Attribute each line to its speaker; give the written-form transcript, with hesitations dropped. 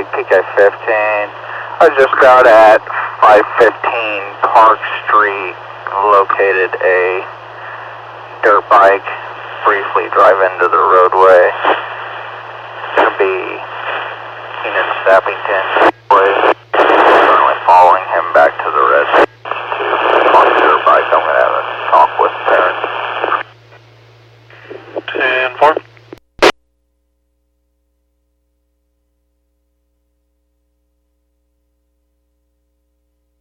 Speaker 1: PK-15. I just got at 515 Park Street, located a dirt bike, briefly drive into the roadway. It's going to be Keenan Sappington.